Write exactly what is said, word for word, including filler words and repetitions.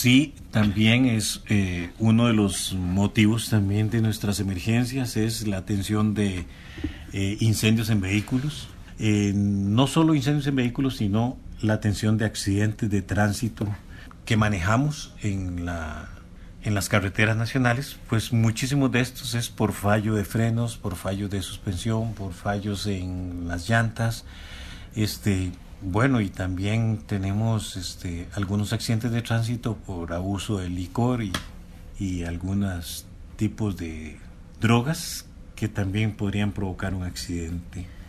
Sí, también es eh, uno de los motivos también de nuestras emergencias es la atención de eh, incendios en vehículos. Eh, no solo incendios en vehículos, sino la atención de accidentes de tránsito que manejamos en la en las carreteras nacionales. Pues muchísimos de estos es por fallo de frenos, por fallos de suspensión, por fallos en las llantas. Este, bueno, y también tenemos este, algunos accidentes de tránsito por abuso de licor y, y algunos tipos de drogas que también podrían provocar un accidente.